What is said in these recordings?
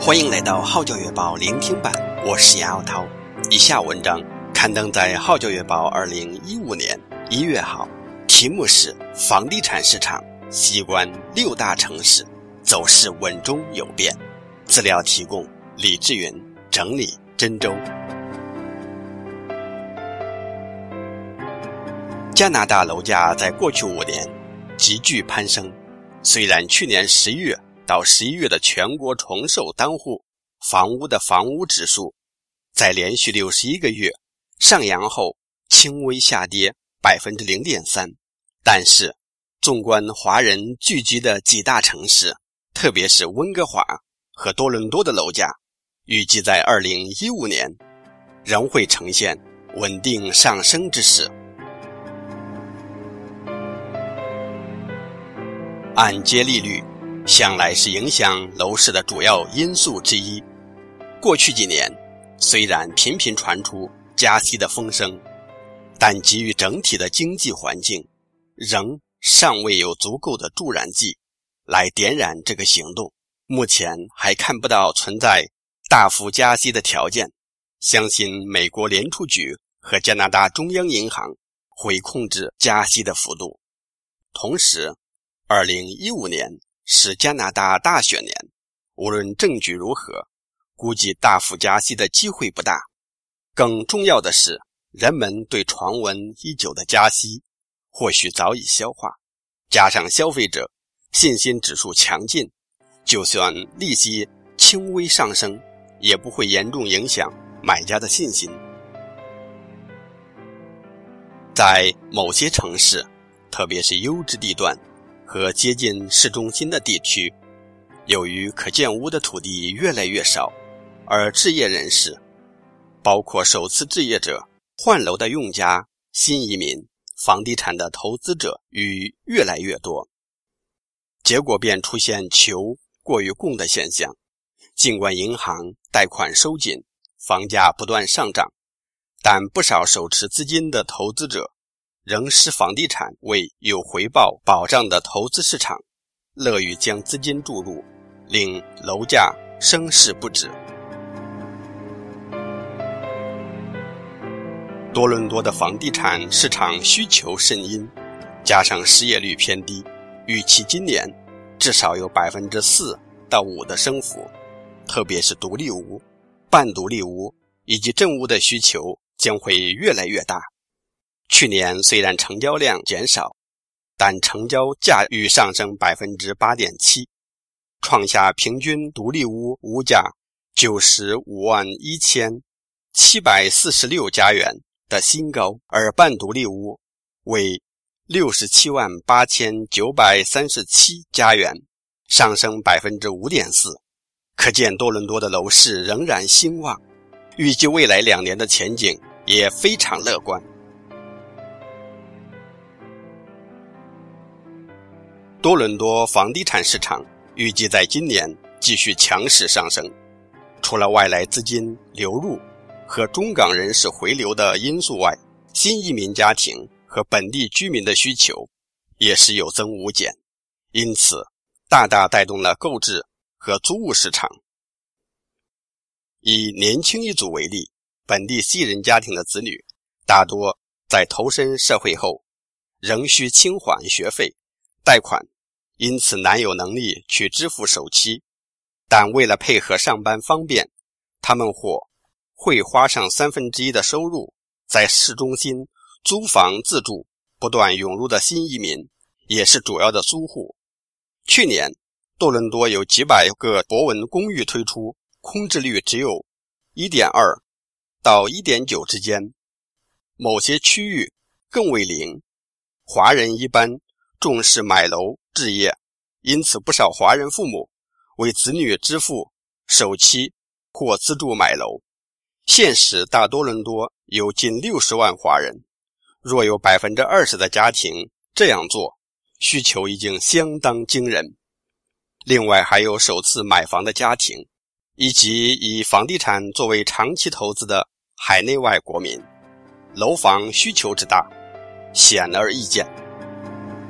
欢迎来到号角月报聆听版，我是杨傲涛。以下文章刊登在号角月报2015年1月号，题目是房地产市场细观6大城市，走势稳中有变。资料提供李志云，整理真州。加拿大楼价在过去5年急剧攀升，虽然去年11月到11月的全国重售单户房屋的房屋指数在连续61个月上扬后轻微下跌 0.3%， 但是纵观华人聚集的几大城市，特别是温哥华和多伦多的楼价，预计在2015年仍会呈现稳定上升之势。按揭利率向来是影响楼市的主要因素之一。过去几年虽然频频传出加息的风声，但基于整体的经济环境，仍尚未有足够的助燃剂来点燃这个行动。目前还看不到存在大幅加息的条件，相信美国联储局和加拿大中央银行会控制加息的幅度。同时2015年是加拿大大选年，无论政局如何，估计大幅加息的机会不大。更重要的是，人们对传闻已久的加息或许早已消化，加上消费者信心指数强劲，就算利息轻微上升，也不会严重影响买家的信心。在某些城市，特别是优质地段和接近市中心的地区，由于可建屋的土地越来越少，而置业人士，包括首次置业者、换楼的用家、新移民、房地产的投资者越来越多，结果便出现求过于供的现象。尽管银行贷款收紧，房价不断上涨，但不少手持资金的投资者仍视房地产为有回报保障的投资市场，乐于将资金注入，令楼价升势不止。多伦多的房地产市场需求甚殷，加上失业率偏低，预期今年至少有 4% 到 5% 的升幅，特别是独立屋、半独立屋以及正屋的需求将会越来越大。去年虽然成交量减少，但成交价欲上升 8.7%， 创下平均独立屋屋价951746加元的新高，而半独立屋为678,937加元，上升 5.4%。 可见多伦多的楼市仍然兴旺，预计未来2年的前景也非常乐观。多伦多房地产市场预计在今年继续强势上升，除了外来资金流入和中港人士回流的因素外，新移民家庭和本地居民的需求也是有增无减，因此大大带动了购置和租务市场。以年轻一族为例，本地西人家庭的子女大多在投身社会后仍需清还学费、贷款，因此难有能力去支付首期，但为了配合上班方便，他们会花上1/3的收入在市中心租房自住。不断涌入的新移民也是主要的租户。去年多伦多有几百个博文公寓推出，空置率只有 1.2 到 1.9 之间，某些区域更为零。华人一般重视买楼置业，因此不少华人父母为子女支付首期或资助买楼。现时大多伦多有近60万华人，若有 20% 的家庭这样做，需求已经相当惊人。另外还有首次买房的家庭，以及以房地产作为长期投资的海内外国民，楼房需求之大，显而易见。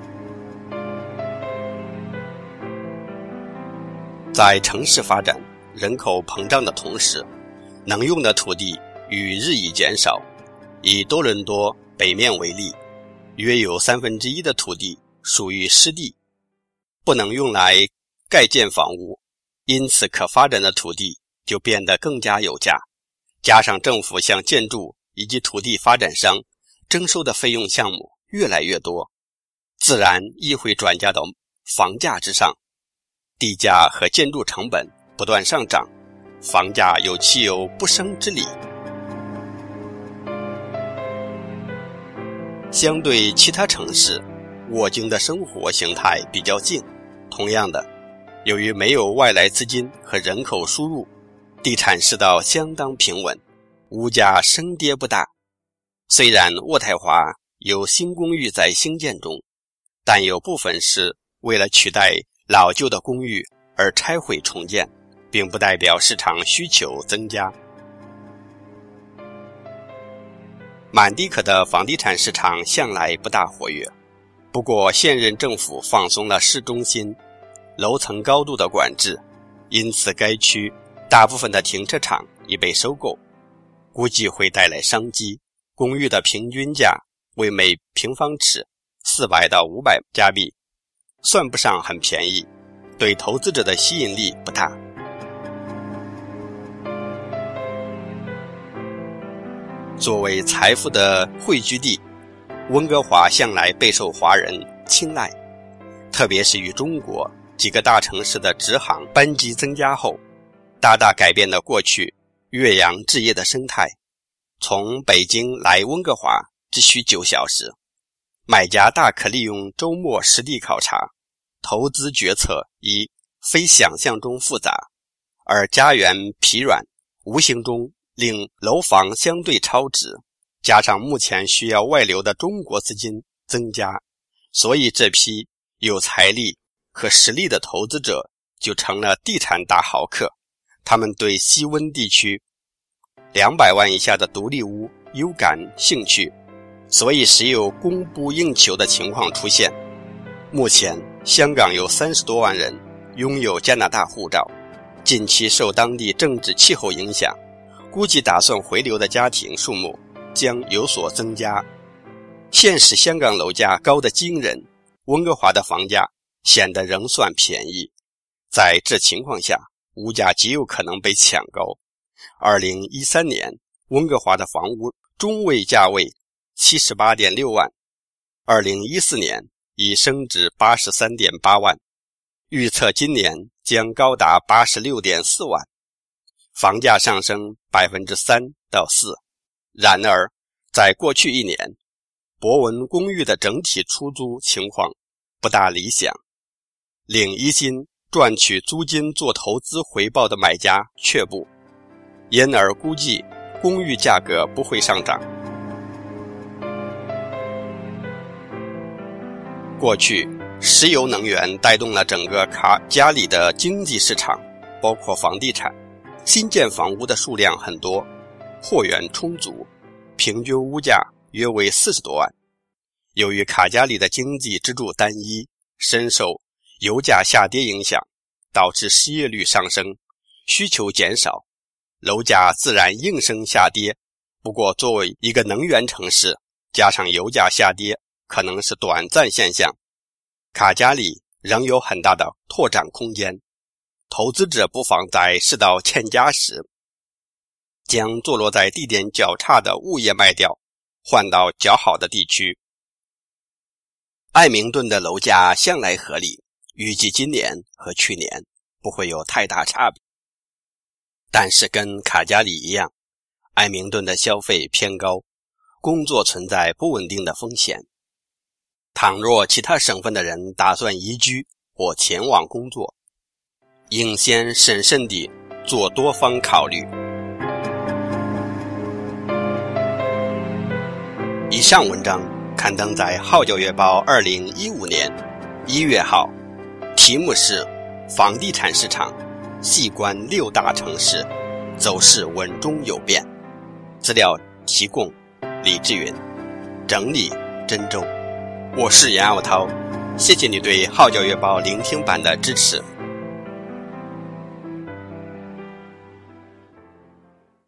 在城市发展人口膨胀的同时，能用的土地愈日益减少。以多伦多北面为例，约有1/3的土地属于湿地，不能用来盖建房屋，因此可发展的土地就变得更加有价。加上政府向建筑以及土地发展商征收的费用项目越来越多，自然亦会转嫁到房价之上，地价和建筑成本不断上涨，房价有其有不升之理。相对其他城市，沃京的生活形态比较静。同样的，由于没有外来资金和人口输入，地产市道相当平稳，物价升跌不大。虽然渥太华有新公寓在兴建中，但有部分是为了取代老旧的公寓而拆毁重建，并不代表市场需求增加。满地可的房地产市场向来不大活跃，不过现任政府放松了市中心楼层高度的管制，因此该区大部分的停车场已被收购，估计会带来商机。公寓的平均价为每平方尺400到500加币，算不上很便宜，对投资者的吸引力不大。作为财富的汇聚地，温哥华向来备受华人青睐，特别是与中国几个大城市的直航班机增加后，大大改变了过去越洋置业的生态。从北京来温哥华只需9小时，买家大可利用周末实地考察，投资决策已非想象中复杂，而家园疲软，无形中令楼房相对超值，加上目前需要外流的中国资金增加，所以这批有财力和实力的投资者就成了地产大豪客。他们对西温地区200万以下的独立屋有感兴趣，所以时有供不应求的情况出现。目前香港有30多万人拥有加拿大护照，近期受当地政治气候影响，估计打算回流的家庭数目将有所增加。现时香港楼价高得惊人，温哥华的房价显得仍算便宜，在这情况下，物价极有可能被抢高。2013年温哥华的房屋中位价位 78.6 万，2014年已升至 83.8 万，预测今年将高达 86.4 万，房价上升 3%到4%。然而在过去1年，博文公寓的整体出租情况不大理想，领一薪赚取租金做投资回报的买家却不，因而估计公寓价格不会上涨。过去石油能源带动了整个卡加里的经济市场，包括房地产，新建房屋的数量很多，货源充足，平均屋价约为40多万。由于卡加里的经济支柱单一，深受油价下跌影响，导致失业率上升，需求减少，楼价自然应声下跌。不过作为一个能源城市，加上油价下跌可能是短暂现象，卡加里仍有很大的拓展空间。投资者不妨在世道欠佳时，将坐落在地点较差的物业卖掉，换到较好的地区。艾明顿的楼价向来合理，预计今年和去年不会有太大差别。但是跟卡加里一样，艾明顿的消费偏高，工作存在不稳定的风险。倘若其他省份的人打算移居或前往工作，应先审慎地做多方考虑。以上文章刊登在《号角月报》2015年1月号，题目是房地产市场细观6大城市，走势稳中有变。资料提供李志云，整理真周。我是杨耀涛，谢谢你对《号角月报》聆听版的支持。